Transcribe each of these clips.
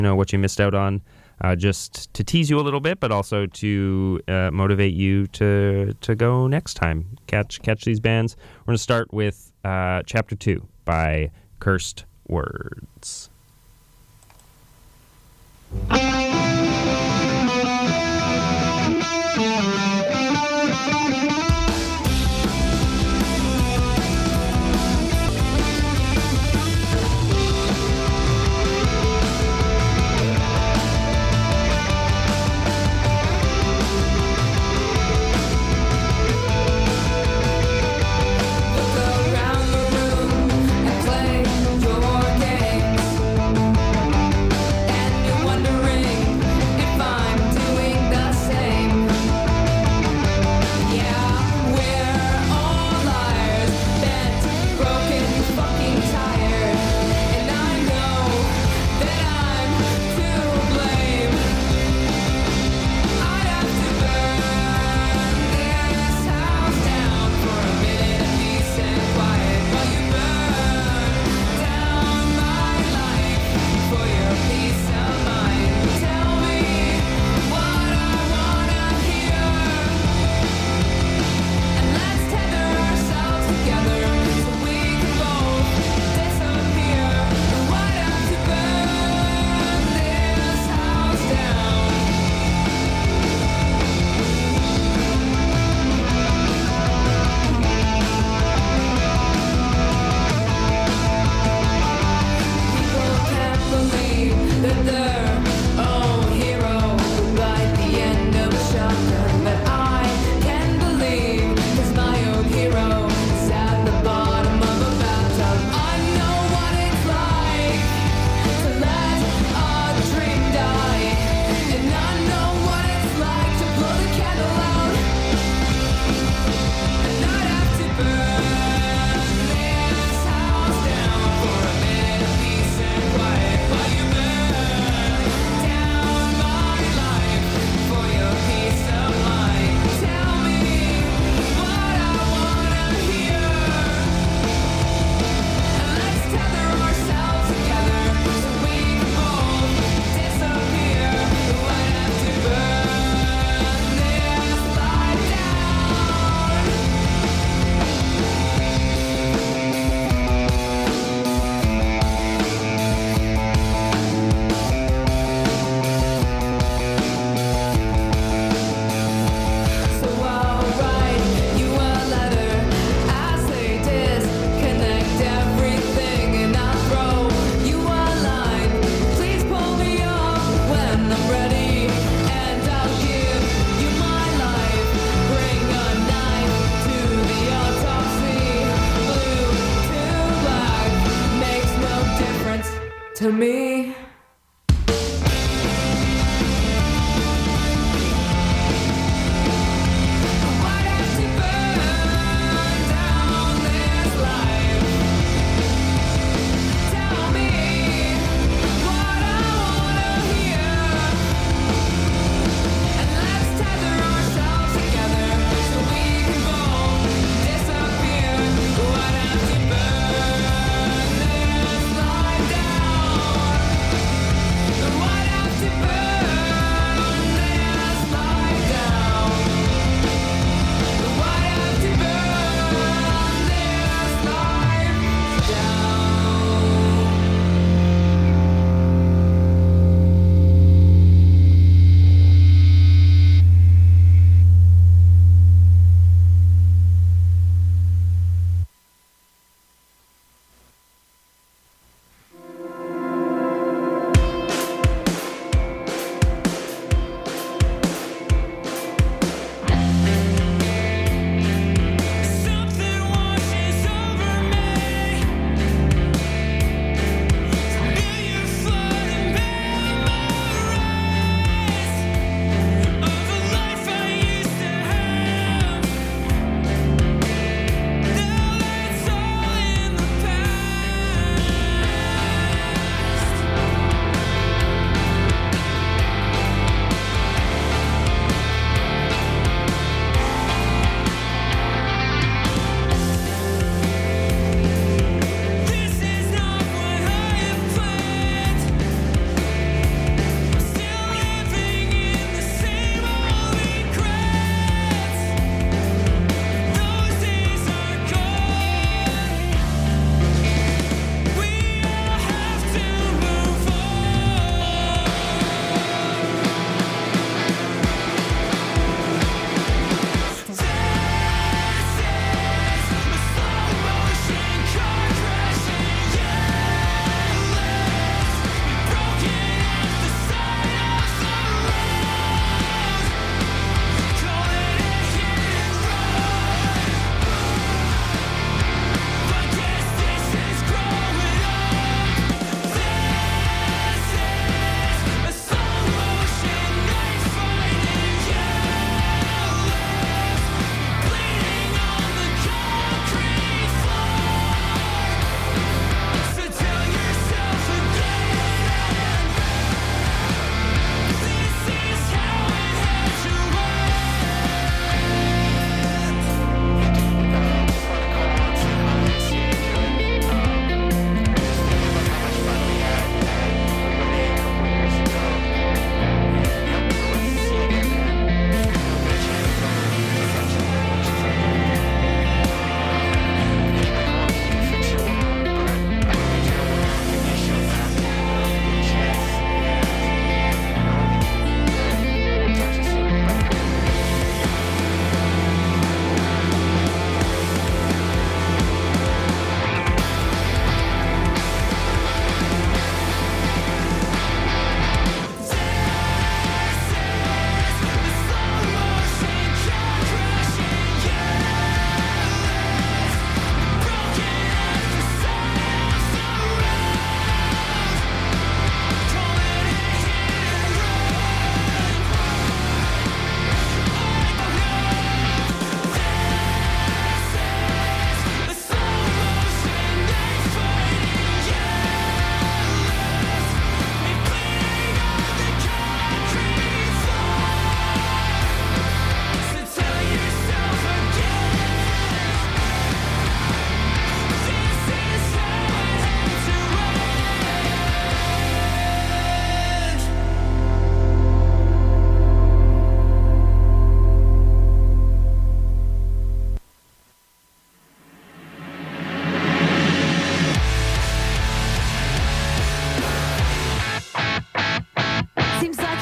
what you missed out on, just to tease you a little bit, but also to motivate you to go next time. Catch these bands. We're going to start with Chapter 2 by Cursed Words. Look around the room and play your games.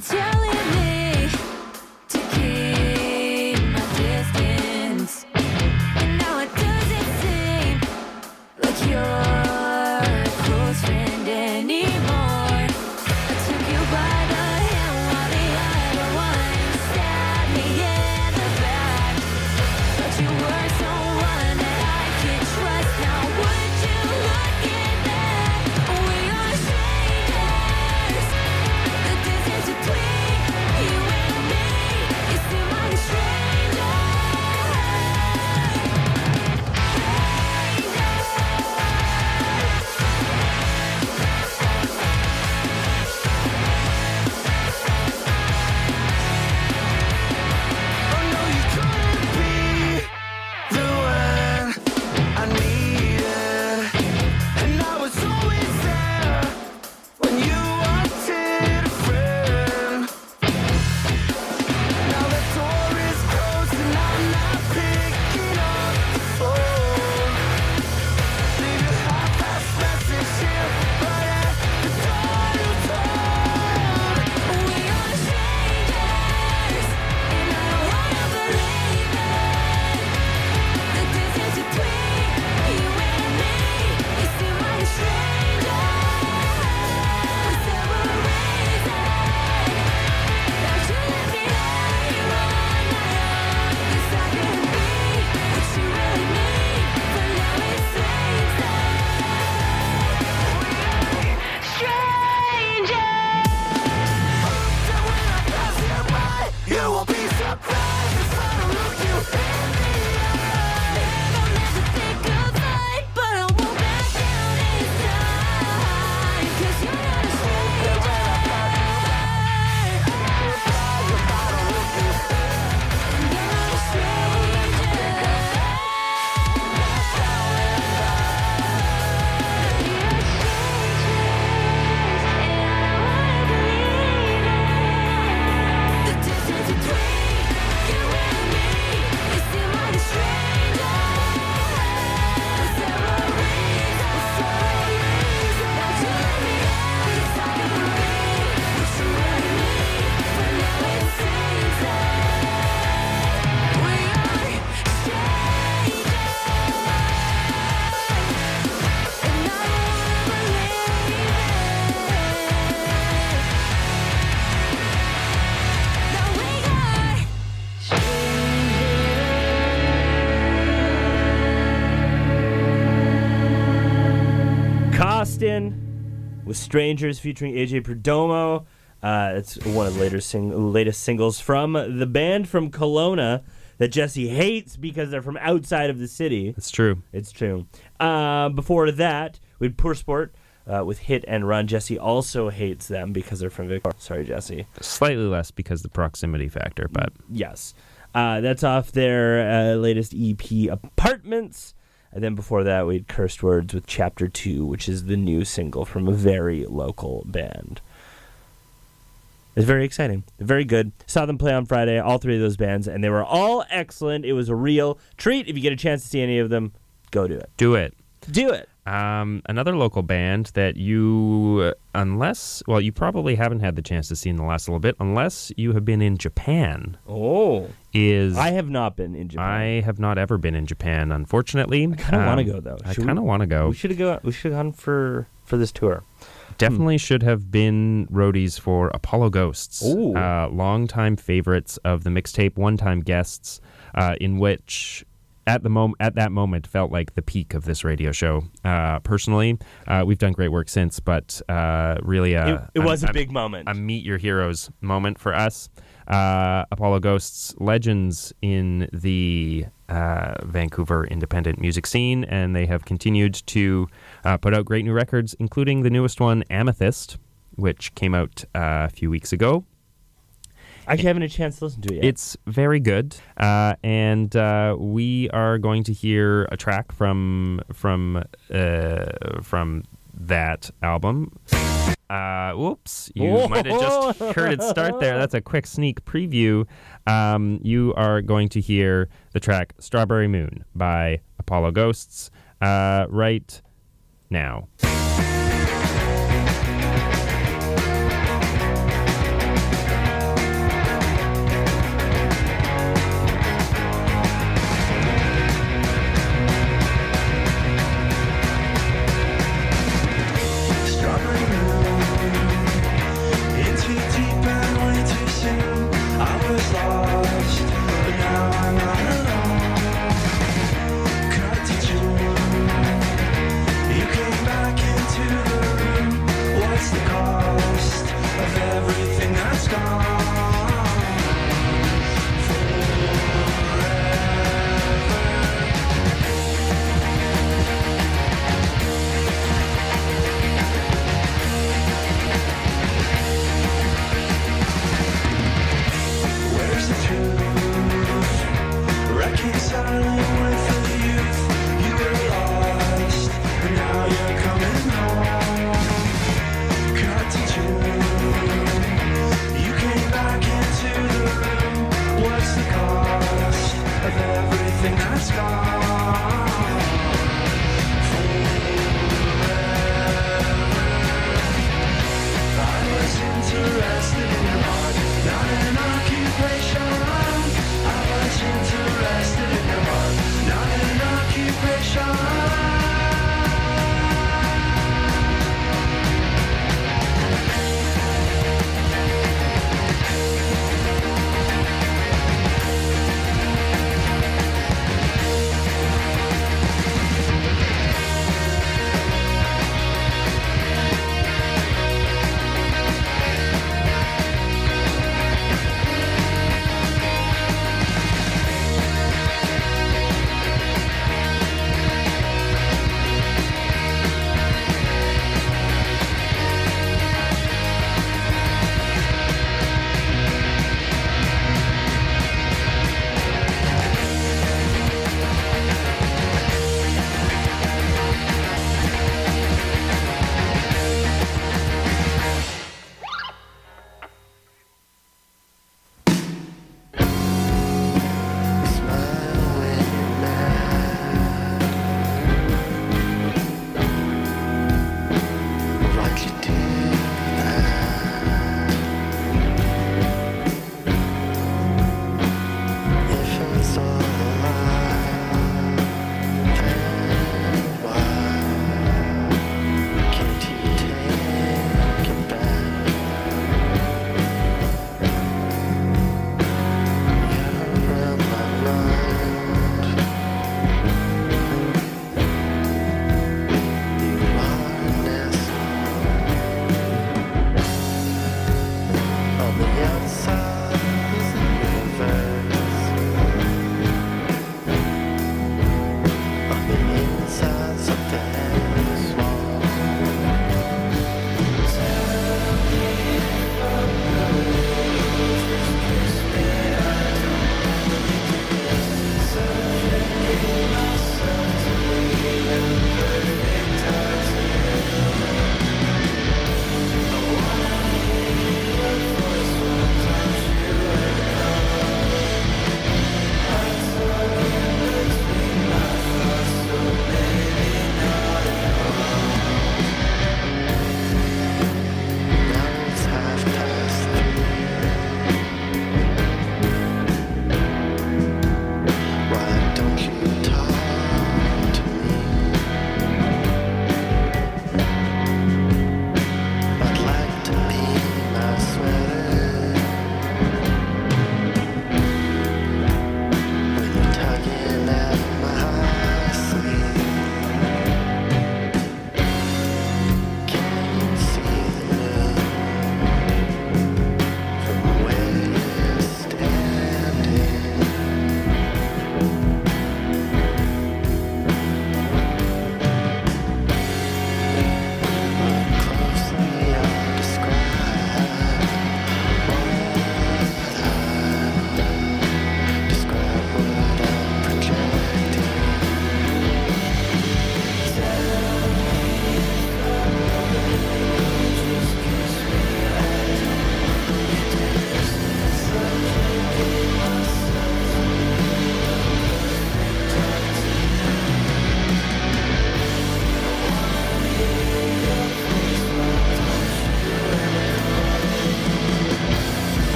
telling me to keep my distance, and now it doesn't seem like you're a close friend anymore. I took you by the hand while the other one stabbed me in the back, but you were someone that I could trust. Now would you look at that? We are strangers. The distance between you and me is too much stranger. Oh no, you couldn't be the one I needed, and I was always there when you wanted a friend. Now the door is closed and I'm not picking up the phone. Leave your half-assed message here, but at the door you told. We are strangers, and I don't wanna believe it. The distance between you and me is too much stranger. Was there a reason that you left me here on my own? 'Cause I couldn't be what you really need, but now it seems that we are strangers. That when I pass you by, you will be surprised if I don't look you in the eye. I'll never think of fight, but I won't back down this time. 'Cause you're not a stranger. You're not a stranger. The distance between you and me is too much stranger. Was there a reason that you let me out? 'Cause I couldn't be what you really need, but now it seems that we are strangers, and I don't wanna believe it. Now we are Costin with Strangers featuring AJ Perdomo. It's one of the latest singles from the band from Kelowna that Jesse hates because they're from outside of the city. That's true. It's true. Before that, we had Poor Sport with Hit and Run. Jesse also hates them because they're from Victoria. Sorry, Jesse. Slightly less because the proximity factor, but Yes. That's off their latest EP, Apartments. And then before that, we had Cursed Words with Chapter 2, which is the new single from a very local band. It's very exciting. Very good. Saw them play on Friday, all three of those bands, and they were all excellent. It was a real treat. If you get a chance to see any of them, go do it. do it. Do it. Another local band that you probably haven't had the chance to see in the last little bit, unless you have been in Japan, Oh. is... I have not been in Japan. I have not ever been in Japan, unfortunately. I kind of want to go, though. I kind of want to go. We should have gone for this tour. Definitely should have been roadies for Apollo Ghosts. Ooh. Longtime favorites of the mixtape, one-time guests, in which at that moment felt like the peak of this radio show. Personally, we've done great work since, but really, It was a big moment. a meet your heroes moment for us. Apollo Ghosts, legends in the Vancouver independent music scene, and they have continued to put out great new records, including the newest one, Amethyst, which came out a few weeks ago. I haven't had a chance to listen to it yet. It's very good, and we are going to hear a track from that album. Whoops, you might have just heard it start there. That's a quick sneak preview. You are going to hear the track Strawberry Moon by Apollo Ghosts right now.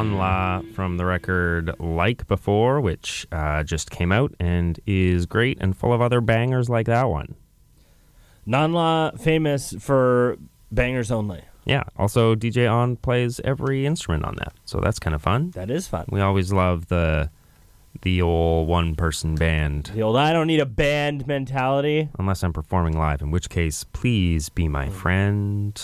Non La from the record Like Before, which just came out and is great and full of other bangers like that one. Non-Law, famous for bangers only. Yeah. Also, DJ On plays every instrument on that, so that's kind of fun. That is fun. We always love the old one-person band, The old I don't need a band mentality. unless I'm performing live, in which case, please be my friend.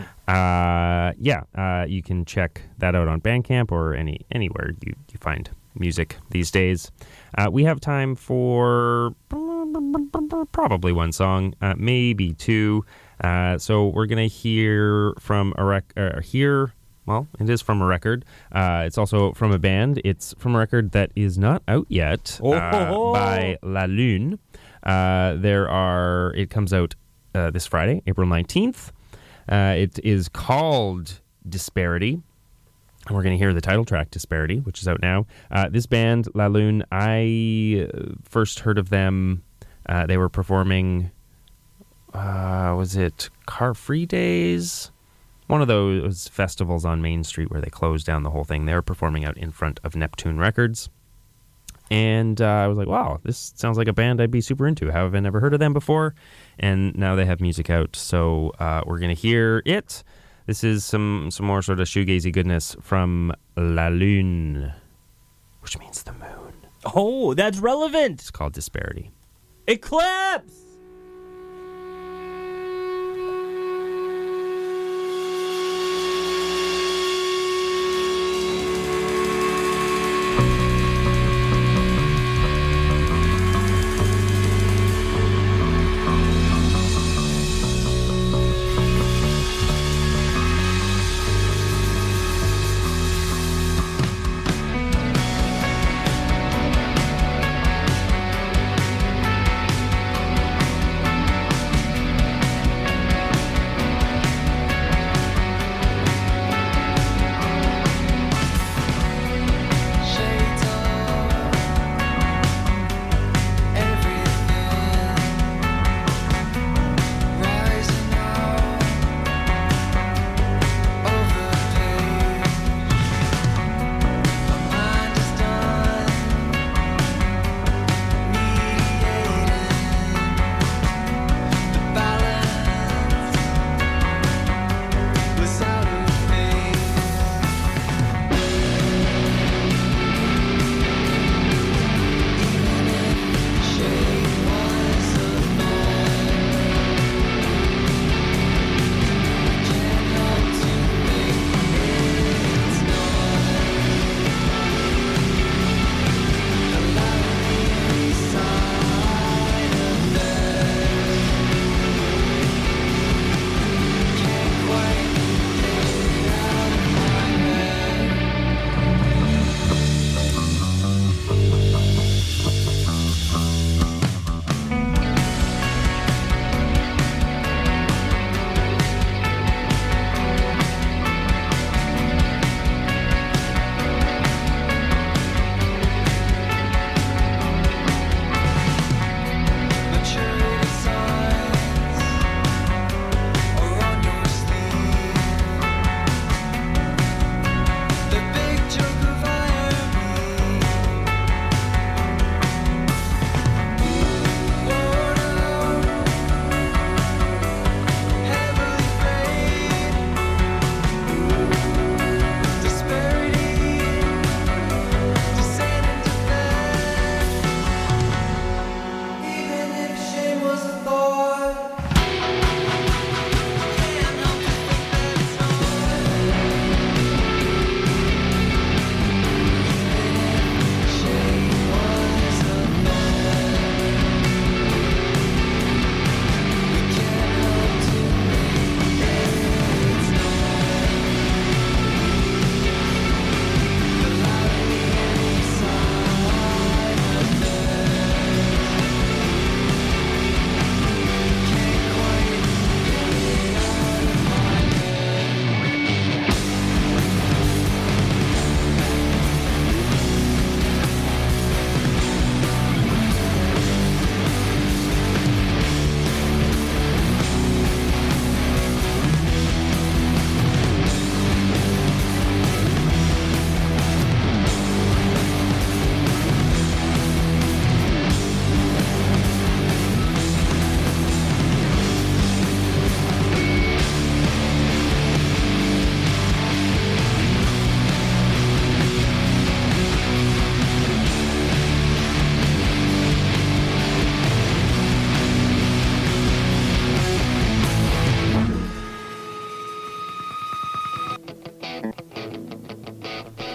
You can check that out on Bandcamp or anywhere you find music these days. We have time for probably one song, maybe two. So we're going to hear from it is from a record. It's also from a band. It's from a record that is not out yet by La Lune. It comes out this Friday, April 19th. It is called Disparity. And we're going to hear the title track, Disparity, which is out now. This band, La Lune, I first heard of them. They were performing, was it Car Free Days? One of those festivals on Main Street where they closed down the whole thing. They were performing out in front of Neptune Records. And I was like, wow, this sounds like a band I'd be super into. How have I never heard of them before? And now they have music out. So we're going to hear it. This is some more sort of shoegazy goodness from La Lune, which means the moon. Oh, that's relevant. It's called Disparity. Eclipse!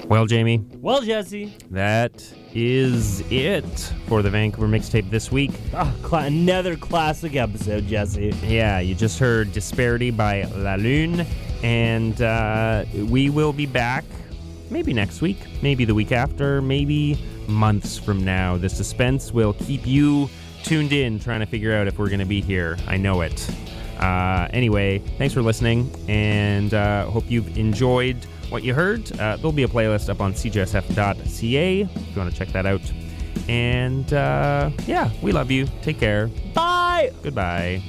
Well, Jamie, Well, Jesse. that is it for the Vancouver Mixtape this week. Oh, another classic episode, Jesse. Yeah, you just heard Disparity by La Lune, and we will be back maybe next week, maybe the week after, maybe months from now. The suspense will keep you tuned in, trying to figure out if we're going to be here. I know it. Anyway, thanks for listening, and hope you've enjoyed what you heard. There'll be a playlist up on cjsf.ca if you want to check that out. And yeah, we love you. Take care. Bye! Goodbye.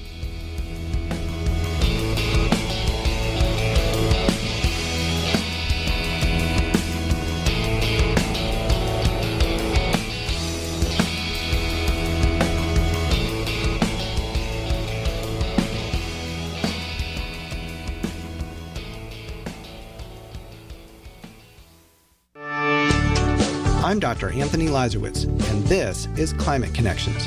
I'm Dr. Anthony Lazarowitz, and this is Climate Connections.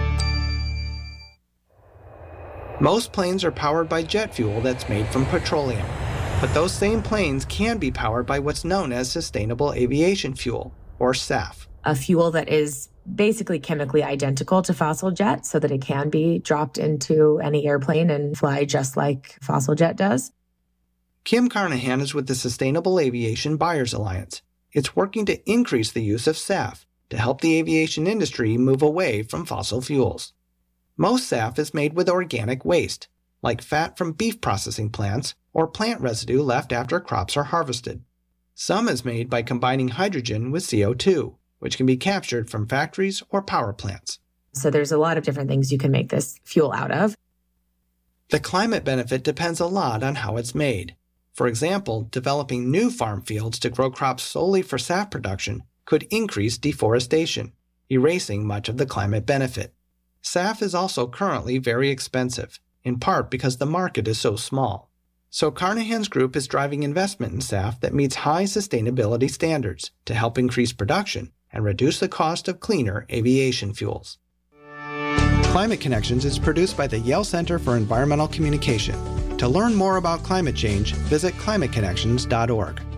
Most planes are powered by jet fuel that's made from petroleum, but those same planes can be powered by what's known as sustainable aviation fuel, or SAF. A fuel that is basically chemically identical to fossil jet so that it can be dropped into any airplane and fly just like fossil jet does. Kim Carnahan is with the Sustainable Aviation Buyers Alliance. It's working to increase the use of SAF to help the aviation industry move away from fossil fuels. Most SAF is made with organic waste, like fat from beef processing plants or plant residue left after crops are harvested. Some is made by combining hydrogen with CO2, which can be captured from factories or power plants. So there's a lot of different things you can make this fuel out of. The climate benefit depends a lot on how it's made. For example, developing new farm fields to grow crops solely for SAF production could increase deforestation, erasing much of the climate benefit. SAF is also currently very expensive, in part because the market is so small. So Carnahan's group is driving investment in SAF that meets high sustainability standards to help increase production and reduce the cost of cleaner aviation fuels. Climate Connections is produced by the Yale Center for Environmental Communication. To learn more about climate change, visit climateconnections.org.